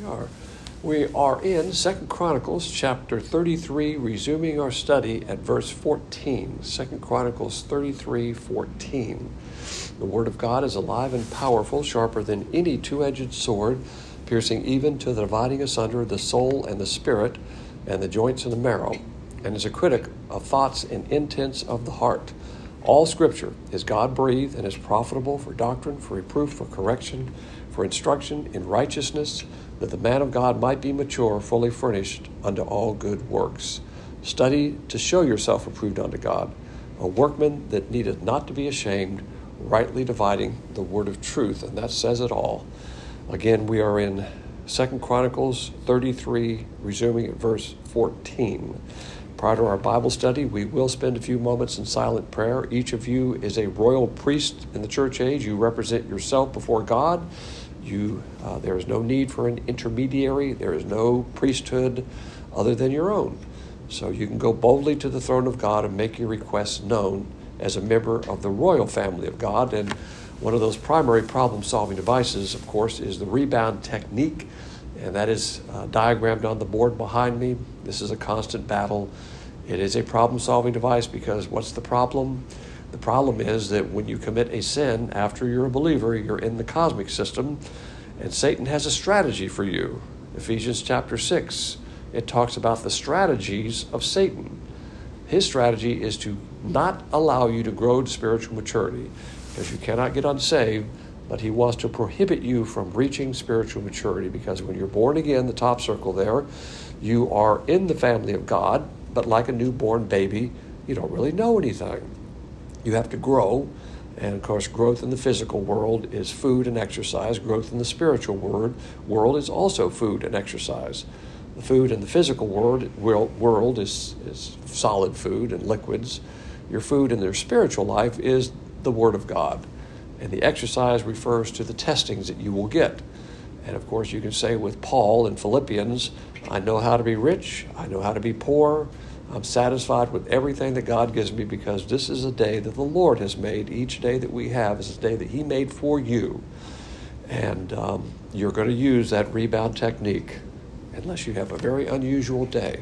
are. We are in 2 Chronicles chapter 33, resuming our study at verse 14. 2 Chronicles 33:14. The word of God is alive and powerful, sharper than any two-edged sword, piercing even to the dividing asunder the soul and the spirit, and the joints and the marrow, and is a critic of thoughts and intents of the heart. All Scripture is God-breathed and is profitable for doctrine, for reproof, for correction, for instruction in righteousness, that the man of God might be mature, fully furnished unto all good works. Study to show yourself approved unto God, a workman that needeth not to be ashamed, rightly dividing the word of truth. And that says it all. Again, we are in 2 Chronicles 33, resuming at verse 14. Prior to our Bible study, we will spend a few moments in silent prayer. Each of you is a royal priest in the church age. You represent yourself before God. There is no need for an intermediary. There is no priesthood other than your own. So you can go boldly to the throne of God and make your requests known as a member of the royal family of God. And one of those primary problem-solving devices, of course, is the rebound technique. And that is diagrammed on the board behind me. This is a constant battle. It is a problem-solving device because what's the problem? The problem is that when you commit a sin after you're a believer, you're in the cosmic system, and Satan has a strategy for you. Ephesians chapter 6, it talks about the strategies of Satan. His strategy is to not allow you to grow to spiritual maturity because you cannot get unsaved, but he wants to prohibit you from reaching spiritual maturity because when you're born again, the top circle there, you are in the family of God, but like a newborn baby, you don't really know anything. You have to grow, and of course, growth in the physical world is food and exercise. Growth in the spiritual world is also food and exercise. The food in the physical world is solid food and liquids. Your food in their spiritual life is the Word of God. And the exercise refers to the testings that you will get. And of course, you can say with Paul in Philippians, I know how to be rich, I know how to be poor, I'm satisfied with everything that God gives me because this is a day that the Lord has made. Each day that we have is a day that He made for you. And you're going to use that rebound technique unless you have a very unusual day.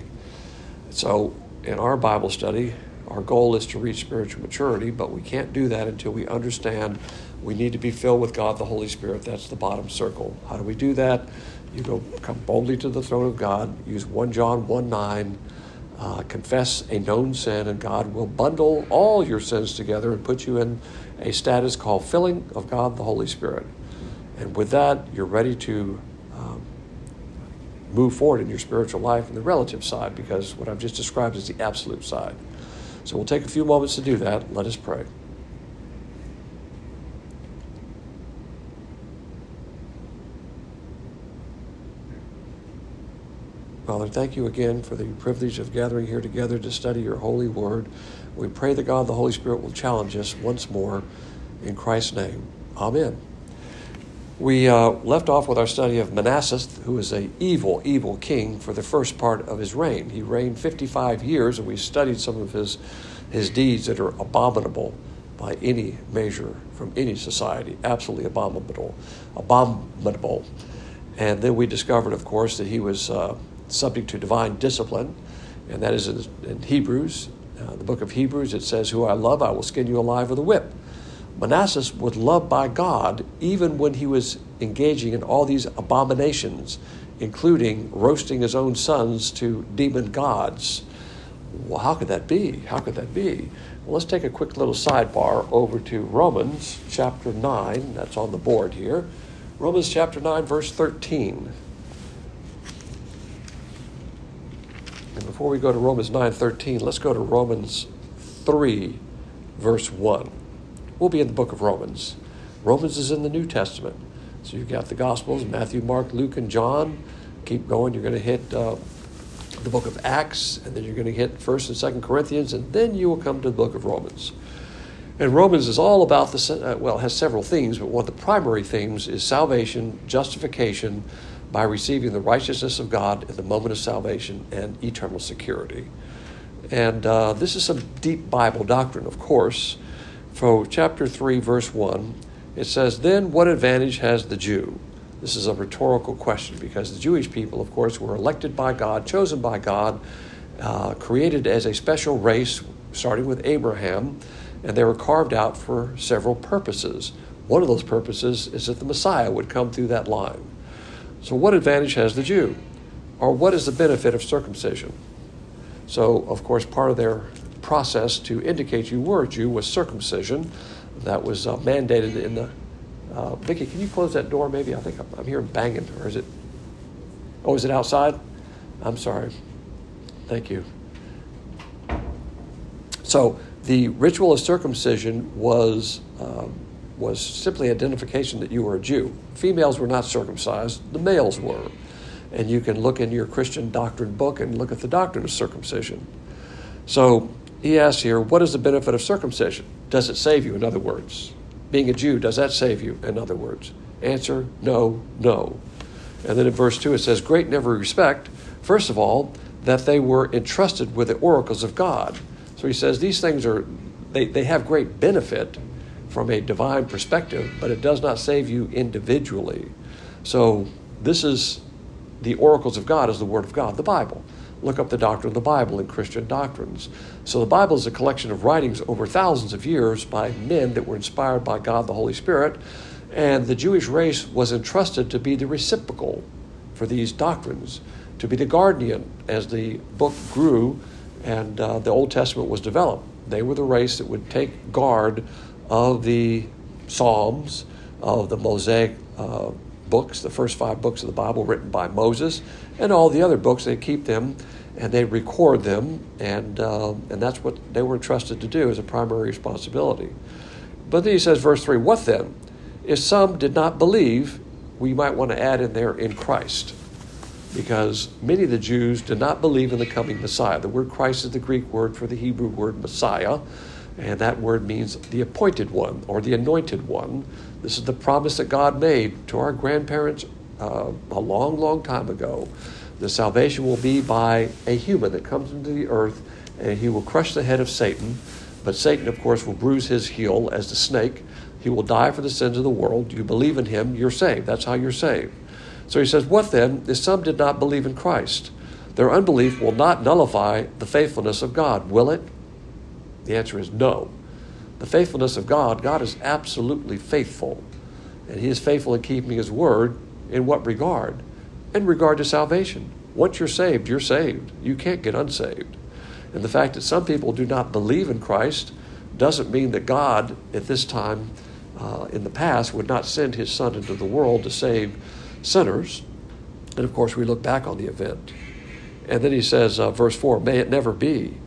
So in our Bible study, our goal is to reach spiritual maturity, but we can't do that until we understand we need to be filled with God, the Holy Spirit. That's the bottom circle. How do we do that? You come boldly to the throne of God, use 1 John 1:9, confess a known sin, and God will bundle all your sins together and put you in a status called filling of God, the Holy Spirit. And with that, you're ready to move forward in your spiritual life in the relative side, because what I've just described is the absolute side. So we'll take a few moments to do that. Let us pray. Father, thank you again for the privilege of gathering here together to study your holy word. We pray that God, the Holy Spirit, will challenge us once more in Christ's name. Amen. We left off with our study of Manasseh, who was an evil, evil king for the first part of his reign. He reigned 55 years, and we studied some of his deeds that are abominable by any measure from any society. Absolutely abominable. And then we discovered, of course, that he was subject to divine discipline, and that is in Hebrews. The book of Hebrews, it says, who I love, I will skin you alive with a whip. Manasseh was loved by God even when he was engaging in all these abominations, including roasting his own sons to demon gods. Well, how could that be? How could that be? Well, let's take a quick little sidebar over to Romans chapter 9. That's on the board here. Romans chapter 9, verse 13. And before we go to Romans 9:13, let's go to Romans 3, verse 1. We'll be in the book of Romans. Romans is in the New Testament. So you've got the Gospels, Matthew, Mark, Luke, and John. Keep going. You're going to hit the book of Acts, and then you're going to hit 1st and 2nd Corinthians, and then you will come to the book of Romans. And Romans is all about, it has several themes, but one of the primary themes is salvation, justification, by receiving the righteousness of God at the moment of salvation, and eternal security. And this is some deep Bible doctrine, of course. For chapter 3, verse 1, it says, then what advantage has the Jew? This is a rhetorical question because the Jewish people, of course, were elected by God, chosen by God, created as a special race, starting with Abraham, and they were carved out for several purposes. One of those purposes is that the Messiah would come through that line. So what advantage has the Jew? Or what is the benefit of circumcision? So, of course, part of their process to indicate you were a Jew was circumcision. That was mandated in the... Vicki, can you close that door maybe? I think I'm hearing banging. Or is it... Oh, is it outside? I'm sorry. Thank you. So the ritual of circumcision was simply identification that you were a Jew. Females were not circumcised. The males were. And you can look in your Christian doctrine book and look at the doctrine of circumcision. So he asks here, what is the benefit of circumcision? Does it save you, in other words? Being a Jew, does that save you, in other words? Answer, no, no. And then in verse 2 it says, great in every respect, first of all, that they were entrusted with the oracles of God. So he says these things they have great benefit from a divine perspective, but it does not save you individually. So this is the oracles of God is the Word of God, the Bible. Look up the doctrine of the Bible in Christian doctrines. So the Bible is a collection of writings over thousands of years by men that were inspired by God the Holy Spirit, and the Jewish race was entrusted to be the reciprocal for these doctrines, to be the guardian as the book grew and the Old Testament was developed. They were the race that would take guard of the Psalms, of the Mosaic books, the first 5 books of the Bible written by Moses, and all the other books. They keep them and they record them, and that's what they were entrusted to do as a primary responsibility. But then he says, verse 3, what then? If some did not believe, we might want to add in there, in Christ, because many of the Jews did not believe in the coming Messiah. The word Christ is the Greek word for the Hebrew word Messiah, and that word means the appointed one or the anointed one. This is the promise that God made to our grandparents a long, long time ago. The salvation will be by a human that comes into the earth, and he will crush the head of Satan. But Satan, of course, will bruise his heel as the snake. He will die for the sins of the world. You believe in him, you're saved. That's how you're saved. So he says, what then if some did not believe in Christ? Their unbelief will not nullify the faithfulness of God, will it? The answer is no. The faithfulness of God, God is absolutely faithful. And he is faithful in keeping his word. In what regard? In regard to salvation. Once you're saved, you're saved. You can't get unsaved. And the fact that some people do not believe in Christ doesn't mean that God, at this time in the past, would not send his Son into the world to save sinners. And of course, we look back on the event. And then he says, verse 4, may it never be.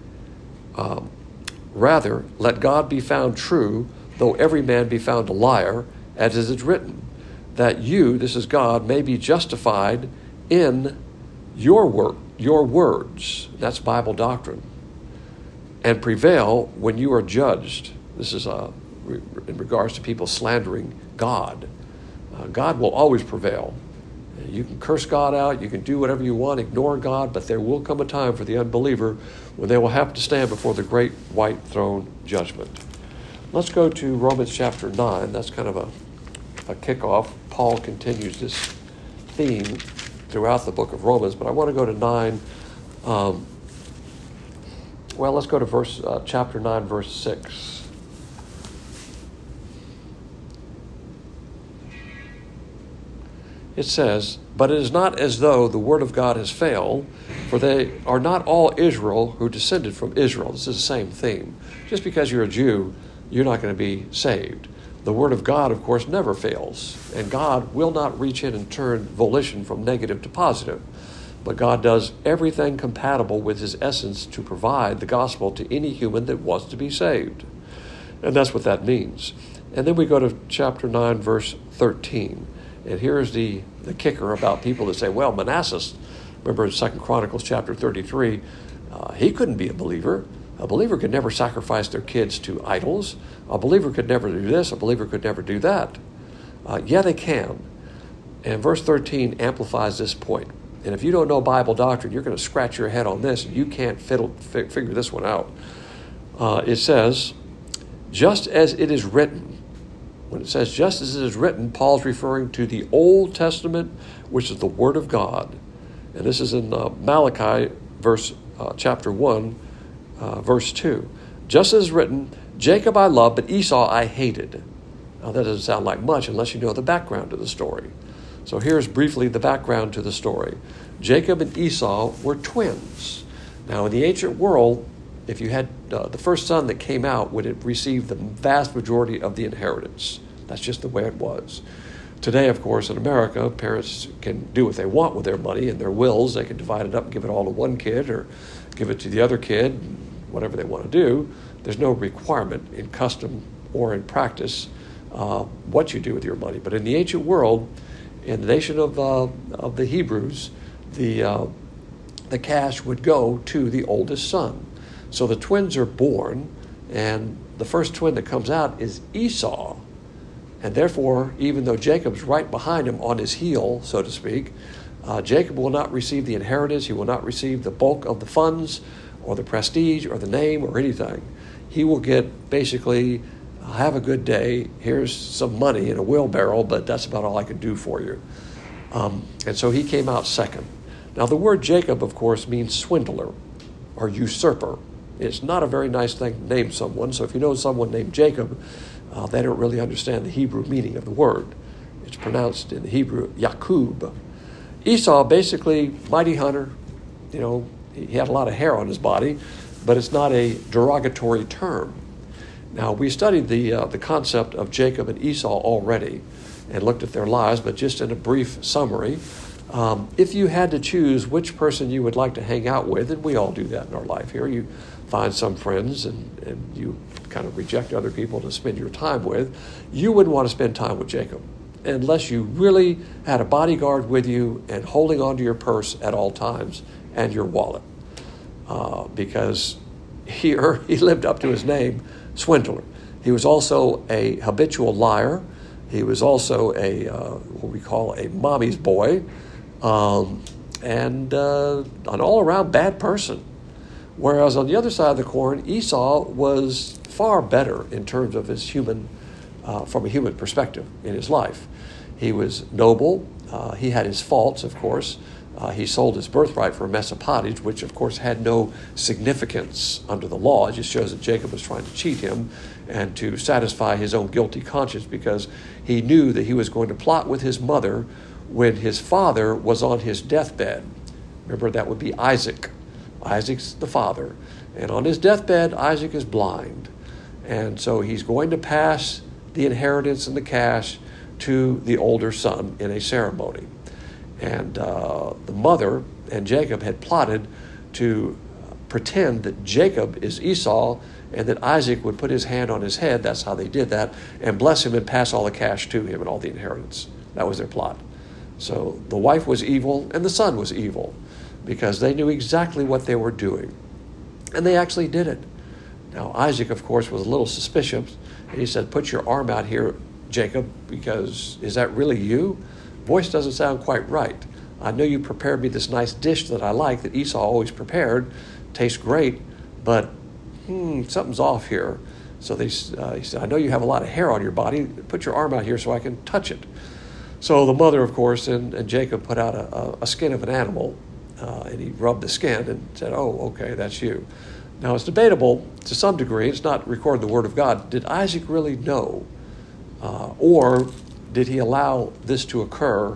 Rather, let God be found true, though every man be found a liar, as it is written, that you, this is God, may be justified in your words. That's Bible doctrine. And prevail when you are judged. This is in regards to people slandering God. God will always prevail. You can curse God out, you can do whatever you want, ignore God, but there will come a time for the unbeliever when they will have to stand before the great white throne judgment. Let's go to Romans chapter 9. That's kind of a kickoff. Paul continues this theme throughout the book of Romans, but I want to go to 9. Let's go to chapter 9, verse 6. It says, but it is not as though the word of God has failed, for they are not all Israel who descended from Israel. This is the same theme. Just because you're a Jew, you're not going to be saved. The word of God, of course, never fails, and God will not reach in and turn volition from negative to positive. But God does everything compatible with his essence to provide the gospel to any human that wants to be saved. And that's what that means. And then we go to chapter 9, verse 13. And here's the kicker about people that say, well, Manasseh, remember in 2 Chronicles chapter 33, he couldn't be a believer. A believer could never sacrifice their kids to idols. A believer could never do this. A believer could never do that. Yeah, they can. And verse 13 amplifies this point. And if you don't know Bible doctrine, you're going to scratch your head on this. You can't figure this one out. It says, just as it is written, When it says just as it is written, Paul's referring to the Old Testament, which is the Word of God. And this is in Malachi, chapter 1, verse 2. Just as written, Jacob I loved, but Esau I hated. Now that doesn't sound like much unless you know the background to the story. So here's briefly the background to the story. Jacob and Esau were twins. Now in the ancient world, if you had the first son that came out would have received the vast majority of the inheritance. That's just the way it was. Today, of course, in America, parents can do what they want with their money and their wills. They can divide it up and give it all to one kid or give it to the other kid, whatever they want to do. There's no requirement in custom or in practice what you do with your money. But in the ancient world, in the nation of the Hebrews, the cash would go to the oldest son. So the twins are born, and the first twin that comes out is Esau. And therefore, even though Jacob's right behind him on his heel, so to speak, Jacob will not receive the inheritance. He will not receive the bulk of the funds or the prestige or the name or anything. He will get basically, have a good day. Here's some money in a wheelbarrow, but that's about all I can do for you. And so he came out second. Now, the word Jacob, of course, means swindler or usurper. It's not a very nice thing to name someone. So if you know someone named Jacob, they don't really understand the Hebrew meaning of the word. It's pronounced in the Hebrew, Yakub. Esau, basically, mighty hunter. You know, he had a lot of hair on his body, but it's not a derogatory term. Now, we studied the concept of Jacob and Esau already and looked at their lives, but just in a brief summary, if you had to choose which person you would like to hang out with, and we all do that in our life here, you find some friends and you kind of reject other people to spend your time with, you wouldn't want to spend time with Jacob unless you really had a bodyguard with you and holding onto your purse at all times and your wallet. Because he lived up to his name, swindler. He was also a habitual liar. He was also what we call a mommy's boy, and an all-around bad person. Whereas on the other side of the coin, Esau was far better in terms of his from a human perspective in his life. He was noble. He had his faults, of course. He sold his birthright for a mess of pottage, which, of course, had no significance under the law. It just shows that Jacob was trying to cheat him and to satisfy his own guilty conscience because he knew that he was going to plot with his mother when his father was on his deathbed. Remember, that would be Isaac. Isaac's the father. And on his deathbed, Isaac is blind. And so he's going to pass the inheritance and the cash to the older son in a ceremony. And the mother and Jacob had plotted to pretend that Jacob is Esau and that Isaac would put his hand on his head, that's how they did that, and bless him and pass all the cash to him and all the inheritance. That was their plot. So the wife was evil and the son was evil because they knew exactly what they were doing. And they actually did it. Now, Isaac, of course, was a little suspicious, and he said, "Put your arm out here, Jacob, because is that really you? Voice doesn't sound quite right. I know you prepared me this nice dish that I like, that Esau always prepared. Tastes great, but something's off here." So he said, "I know you have a lot of hair on your body. Put your arm out here so I can touch it." So the mother, of course, and Jacob put out a skin of an animal, and he rubbed the skin and said, "Oh, okay, that's you." Now, it's debatable to some degree. It's not recorded in the Word of God. Did Isaac really know? Or did he allow this to occur?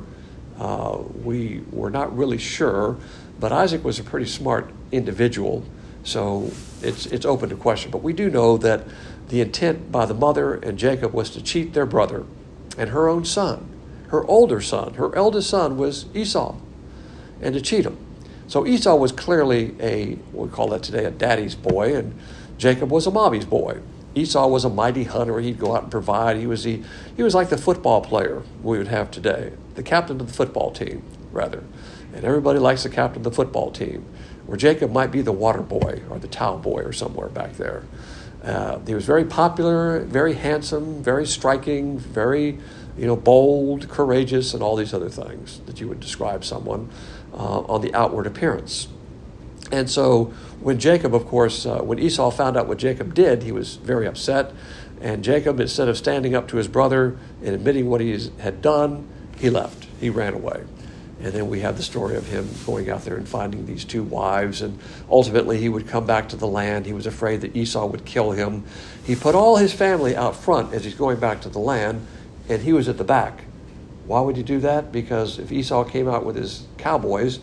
We were not really sure, but Isaac was a pretty smart individual, so it's open to question. But we do know that the intent by the mother and Jacob was to cheat their brother and her own son. Her older son, her eldest son was Esau, and to cheat him. So Esau was clearly we call that today a daddy's boy, and Jacob was a mommy's boy. Esau was a mighty hunter. He'd go out and provide. He was like the football player we would have today, the captain of the football team, rather. And everybody likes the captain of the football team, where Jacob might be the water boy or the towel boy or somewhere back there. He was very popular, very handsome, very striking, very bold, courageous, and all these other things that you would describe someone on the outward appearance. And so when Jacob, of course, when Esau found out what Jacob did, he was very upset, And Jacob, instead of standing up to his brother and admitting what he had done, he left. He ran away. And then we have the story of him going out there and finding these two wives. And ultimately, he would come back to the land. He was afraid that Esau would kill him. He put all his family out front as he's going back to the land, and he was at the back. Why would he do that? Because if Esau came out with his cowboys,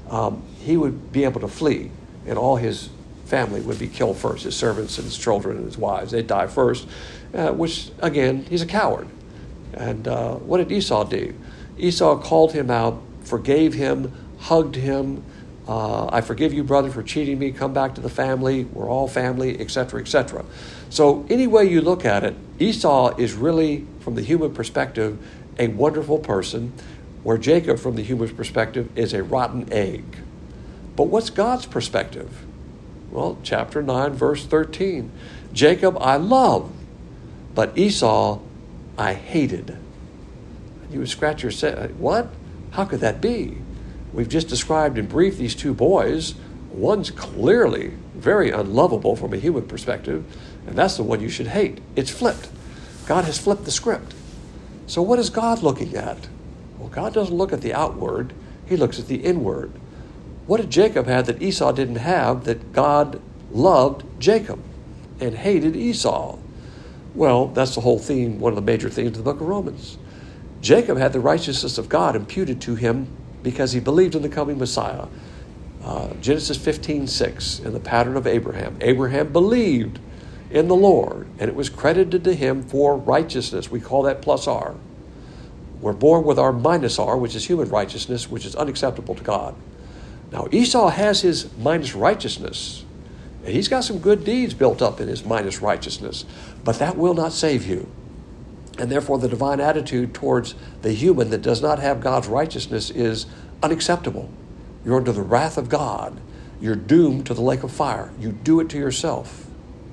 he would be able to flee, and all his family would be killed first, his servants and his children and his wives. They'd die first, which, again, he's a coward. And what did Esau do? Esau called him out, forgave him, hugged him. I forgive you, brother, for cheating me. Come back to the family. We're all family, etc., etc. So any way you look at it, Esau is really, from the human perspective, a wonderful person, where Jacob, from the human perspective, is a rotten egg. But what's God's perspective? Well, chapter 9, verse 13. Jacob I loved, but Esau I hated. You would scratch your head. What? How could that be? We've just described in brief these two boys. One's clearly very unlovable from a human perspective, and that's the one you should hate. It's flipped. God has flipped the script. So what is God looking at? Well, God doesn't look at the outward. He looks at the inward. What did Jacob have that Esau didn't have, that God loved Jacob and hated Esau? Well, that's the whole theme, one of the major themes of the book of Romans. Jacob had the righteousness of God imputed to him because he believed in the coming Messiah. Genesis 15:6, in the pattern of Abraham. Abraham believed in the Lord, and it was credited to him for righteousness. We call that plus R. We're born with our minus R, which is human righteousness, which is unacceptable to God. Now, Esau has his minus righteousness, and he's got some good deeds built up in his minus righteousness, but that will not save you. And therefore, the divine attitude towards the human that does not have God's righteousness is unacceptable. You're under the wrath of God. You're doomed to the lake of fire. You do it to yourself.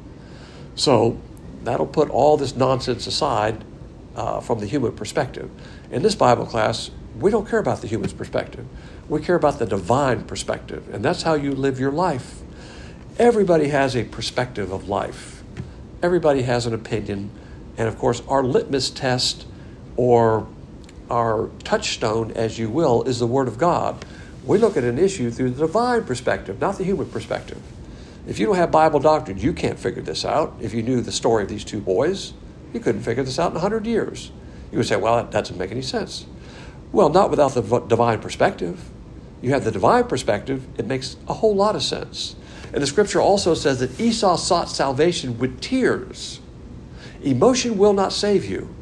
So that'll put all this nonsense aside from the human perspective. In this Bible class, we don't care about the human's perspective. We care about the divine perspective, and that's how you live your life. Everybody has a perspective of life. Everybody has an opinion. And of course, our litmus test, or our touchstone, as you will, is the Word of God. We look at an issue through the divine perspective, not the human perspective. If you don't have Bible doctrine, you can't figure this out. If you knew the story of these two boys, you couldn't figure this out in 100 years. You would say, well, that doesn't make any sense. Well, not without the divine perspective. You have the divine perspective, it makes a whole lot of sense. And the scripture also says that Esau sought salvation with tears. Emotion will not save you.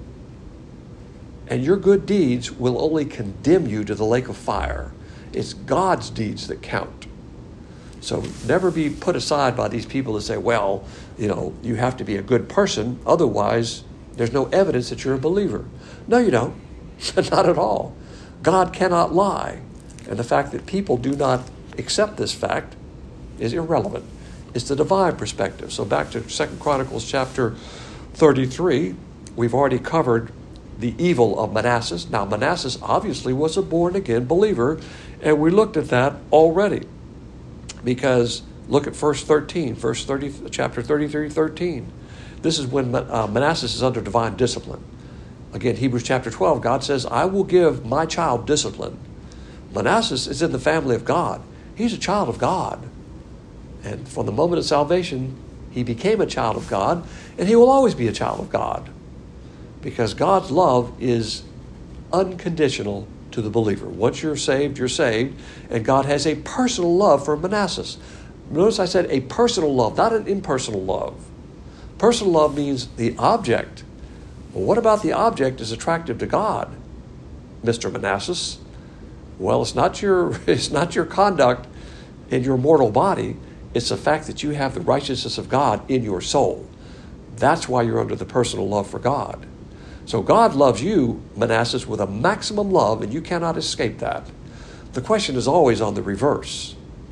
And your good deeds will only condemn you to the lake of fire. It's God's deeds that count. So never be put aside by these people that say, well, you have to be a good person, otherwise there's no evidence that you're a believer. No, you don't. Not at all. God cannot lie. And the fact that people do not accept this fact is irrelevant. It's the divine perspective. So back to 2 Chronicles chapter 33, we've already covered the evil of Manasseh. Now, Manasseh obviously was a born-again believer, and we looked at that already. Because look at verse 13, chapter 33, 13. This is when Manasseh is under divine discipline. Again, Hebrews chapter 12, God says, I will give my child discipline. Manasseh is in the family of God. He's a child of God. And from the moment of salvation, he became a child of God, and he will always be a child of God. Because God's love is unconditional to the believer. Once you're saved, and God has a personal love for Manasseh. Notice I said a personal love, not an impersonal love. Personal love means the object. Well, what about the object is attractive to God, Mr. Manasseh? Well, it's not your conduct in your mortal body. It's the fact that you have the righteousness of God in your soul. That's why you're under the personal love for God. So God loves you, Manasseh, with a maximum love, and you cannot escape that. The question is always on the reverse.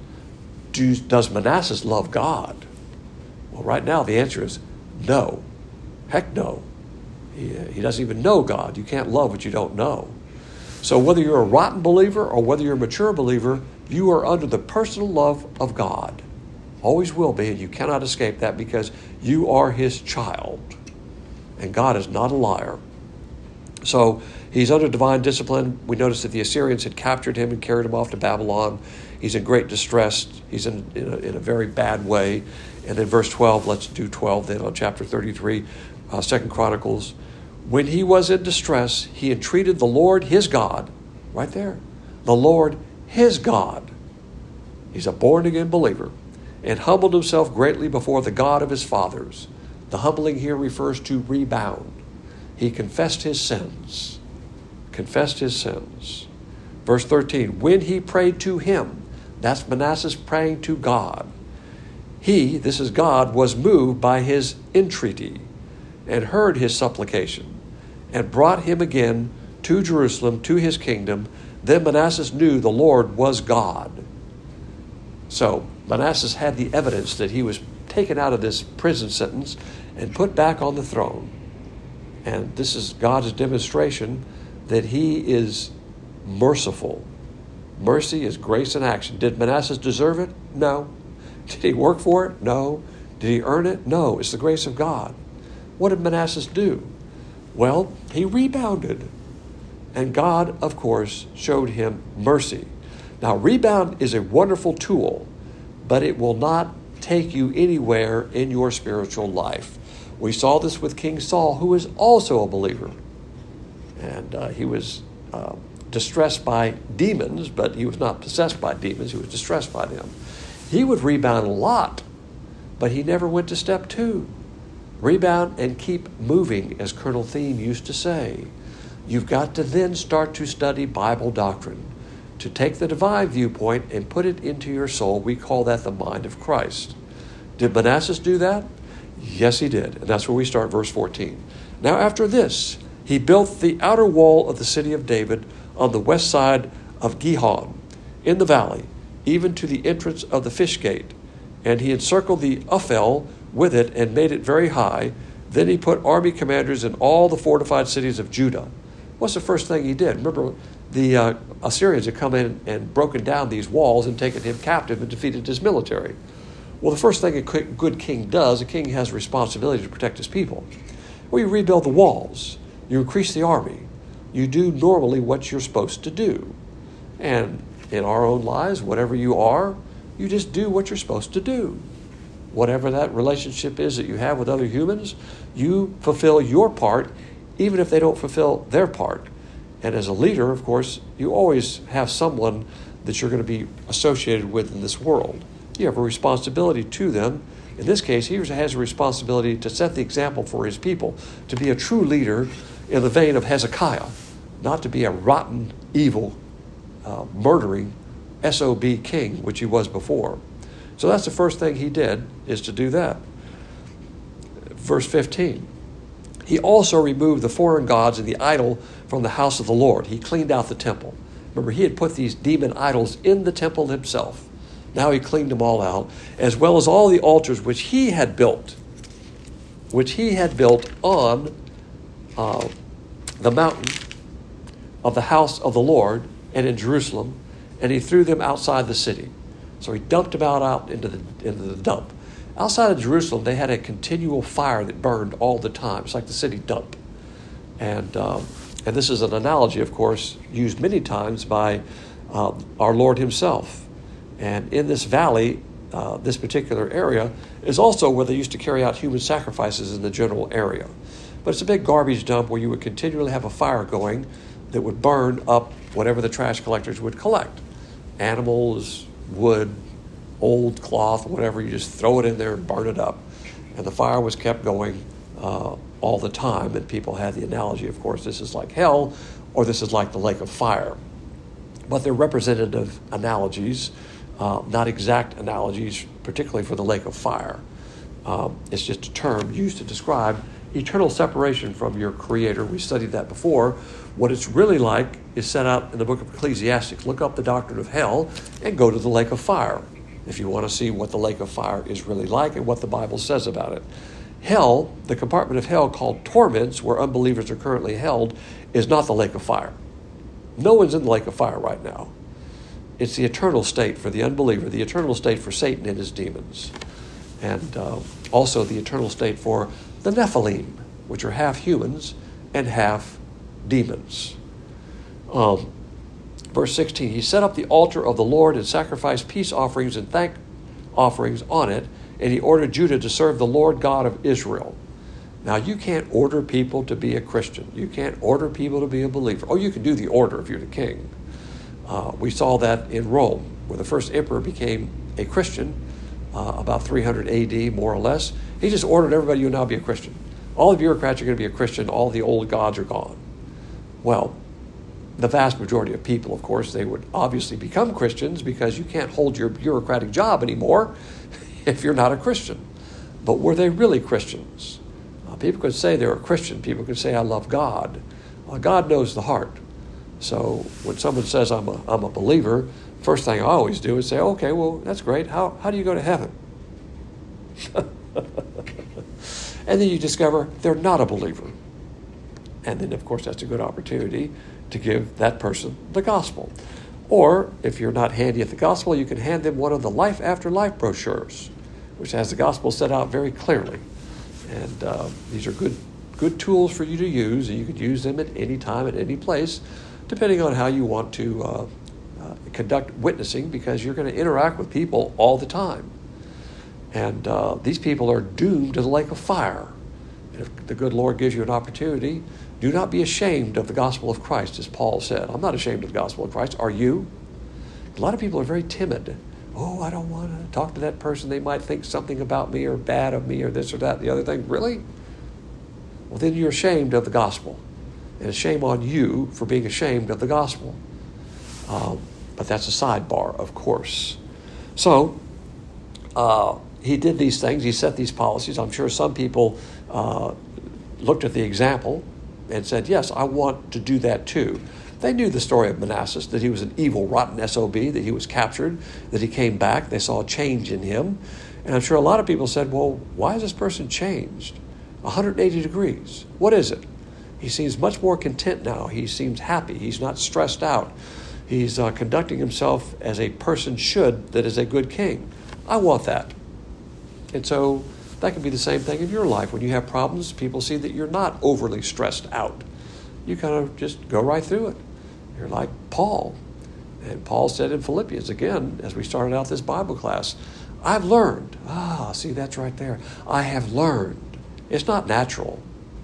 Does Manasseh love God? Well, right now the answer is no. Heck no. He doesn't even know God. You can't love what you don't know. So whether you're a rotten believer or whether you're a mature believer, you are under the personal love of God. Always will be, and you cannot escape that because you are his child. and God is not a liar. So he's under divine discipline. We notice that the Assyrians had captured him and carried him off to Babylon. He's in great distress. He's in a very bad way. And then verse 12, let's do 12 then on chapter 33, 2 Chronicles. When he was in distress, he entreated the Lord his God, right there, the Lord his God. He's a born-again believer, and humbled himself greatly before the God of his fathers. The humbling here refers to rebound. He confessed his sins. Confessed his sins. Verse 13, when he prayed to him, that's Manasseh praying to God. He, this is God, was moved by his entreaty and heard his supplication and brought him again to Jerusalem, to his kingdom. Then Manasseh knew the Lord was God. So Manasseh had the evidence that he was taken out of this prison sentence and put back on the throne. And this is God's demonstration that he is merciful. Mercy is grace in action. Did Manasseh deserve it? No. Did he work for it? No. Did he earn it? No. It's the grace of God. What did Manasseh do? Well, he rebounded. And God, of course, showed him mercy. Now, rebound is a wonderful tool, but it will not take you anywhere in your spiritual life. We saw this with King Saul, who is also a believer. And he was distressed by demons, but he was not possessed by demons. He was distressed by them. He would rebound a lot, but he never went to step 2. Rebound and keep moving, as Colonel Thien used to say. You've got to then start to study Bible doctrine, to take the divine viewpoint and put it into your soul. We call that the mind of Christ. Did Manasseh do that? Yes, he did. And that's where we start, verse 14. Now after this, he built the outer wall of the city of David on the west side of Gihon, in the valley, even to the entrance of the fish gate. And he encircled the Uphel with it and made it very high. Then he put army commanders in all the fortified cities of Judah. What's the first thing he did? Remember, the Assyrians had come in and broken down these walls and taken him captive and defeated his military. Well, the first thing a good king does, a king has a responsibility to protect his people. Well, you rebuild the walls. You increase the army. You do normally what you're supposed to do. And in our own lives, whatever you are, you just do what you're supposed to do. Whatever that relationship is that you have with other humans, you fulfill your part, even if they don't fulfill their part. And as a leader, of course, you always have someone that you're going to be associated with in this world. You have a responsibility to them. In this case, he has a responsibility to set the example for his people, to be a true leader in the vein of Hezekiah, not to be a rotten, evil, murdering SOB king, which he was before. So that's the first thing he did, is to do that. Verse 15. He also removed the foreign gods and the idol from the house of the Lord. He cleaned out the temple. Remember, he had put these demon idols in the temple himself. Now he cleaned them all out, as well as all the altars which he had built on the mountain of the house of the Lord and in Jerusalem, and he threw them outside the city. So he dumped them out into the dump. Outside of Jerusalem, they had a continual fire that burned all the time. It's like the city dump. And this is an analogy, of course, used many times by our Lord himself. And in this valley, this particular area, is also where they used to carry out human sacrifices in the general area. But it's a big garbage dump where you would continually have a fire going that would burn up whatever the trash collectors would collect. Animals, wood, old cloth, whatever, you just throw it in there and burn it up. And the fire was kept going all the time. And people had the analogy, of course, this is like hell or this is like the lake of fire. But they're representative analogies, not exact analogies, particularly for the lake of fire. It's just a term used to describe eternal separation from your Creator. We studied that before. What it's really like is set out in the book of Ecclesiastes. Look up the doctrine of hell and go to the lake of fire if you want to see what the lake of fire is really like and what the Bible says about it. Hell, the compartment of hell called torments, where unbelievers are currently held, is not the lake of fire. No one's in the lake of fire right now. It's the eternal state for the unbeliever, the eternal state for Satan and his demons, and also the eternal state for the Nephilim. which are half humans and half demons. Verse 16, he set up the altar of the Lord and sacrificed peace offerings and thank offerings on it, and he ordered Judah to serve the Lord God of Israel. Now, you can't order people to be a Christian. You can't order people to be a believer. Oh, you can do the order if you're the king. We saw that in Rome, where the first emperor became a Christian about 300 AD, more or less. He just ordered everybody, you now be a Christian. All the bureaucrats are going to be a Christian. All the old gods are gone. Well, the vast majority of people, of course, they would obviously become Christians because you can't hold your bureaucratic job anymore if you're not a Christian. But were they really Christians? People could say they're a Christian. People could say, I love God. God knows the heart. So when someone says, I'm a believer, first thing I always do is say, okay, well, that's great. How do you go to heaven? And then you discover they're not a believer. And then, of course, that's a good opportunity to give that person the gospel. Or, if you're not handy at the gospel, you can hand them one of the Life After Life brochures, which has the gospel set out very clearly. And these are good tools for you to use, and you could use them at any time, at any place, depending on how you want to conduct witnessing, because you're going to interact with people all the time. And these people are doomed to the lake of fire. And if the good Lord gives you an opportunity, do not be ashamed of the gospel of Christ, as Paul said. I'm not ashamed of the gospel of Christ. Are you? A lot of people are very timid. Oh, I don't want to talk to that person. They might think something about me or bad of me or this or that, the other thing. Really? Well, then you're ashamed of the gospel. And it's shame on you for being ashamed of the gospel. But that's a sidebar, of course. So, he did these things. He set these policies. I'm sure some people looked at the example and said, yes, I want to do that too. They knew the story of Manasseh, that he was an evil, rotten SOB, that he was captured, that he came back. They saw a change in him. And I'm sure a lot of people said, well, why is this person changed? 180 degrees. What is it? He seems much more content now. He seems happy. He's not stressed out. He's conducting himself as a person should that is a good king. I want that. And so that can be the same thing in your life. When you have problems, people see that you're not overly stressed out. You kind of just go right through it. You're like Paul. And Paul said in Philippians, again, as we started out this Bible class, I've learned. See, that's right there. I have learned. It's not natural.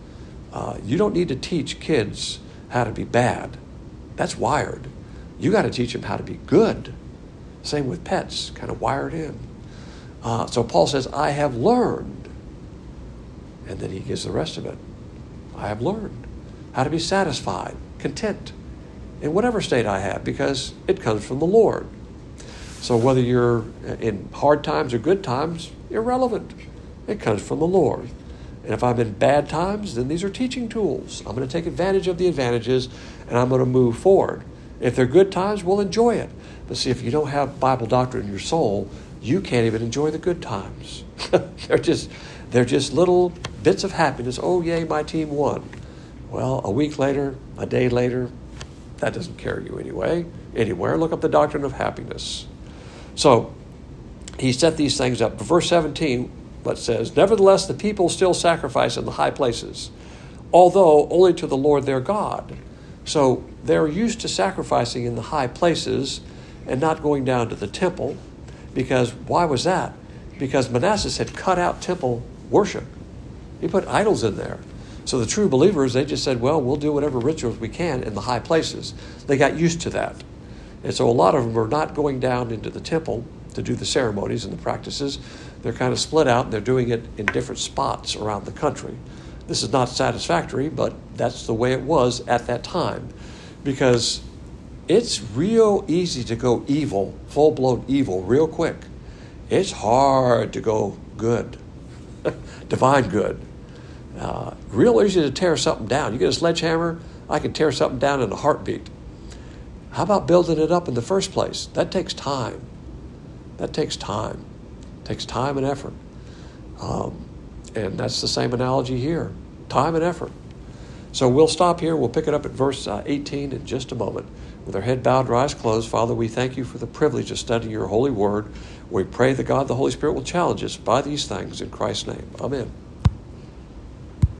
You don't need to teach kids how to be bad. That's wired. You got to teach them how to be good. Same with pets, kind of wired in. So Paul says, I have learned. And then he gives the rest of it. I have learned how to be satisfied, content, in whatever state I have, because it comes from the Lord. So whether you're in hard times or good times, irrelevant. It comes from the Lord. And if I'm in bad times, then these are teaching tools. I'm going to take advantage of the advantages, and I'm going to move forward. If they're good times, we'll enjoy it. But see, if you don't have Bible doctrine in your soul, you can't even enjoy the good times. They're just little bits of happiness. Oh, yay, my team won. Well, a week later, a day later, that doesn't carry you anywhere. Look up the doctrine of happiness. So he set these things up. Verse 17, what says, nevertheless, the people still sacrifice in the high places, although only to the Lord their God. So they're used to sacrificing in the high places and not going down to the temple. Because why was that? Because Manasseh had cut out temple worship. He put idols in there. So the true believers, they just said, well, we'll do whatever rituals we can in the high places. They got used to that. And so a lot of them are not going down into the temple to do the ceremonies and the practices. They're kind of split out, and they're doing it in different spots around the country. This is not satisfactory, but that's the way it was at that time. Because it's real easy to go evil, full-blown evil, real quick. It's hard to go good, divine good. Real easy to tear something down. You get a sledgehammer, I can tear something down in a heartbeat. How about building it up in the first place? That takes time. That takes time. It takes time and effort. And that's the same analogy here. Time and effort. So we'll stop here. We'll pick it up at verse 18 in just a moment. With our head bowed, our eyes closed, Father, we thank you for the privilege of studying your holy word. We pray that God, the Holy Spirit, will challenge us by these things in Christ's name. Amen.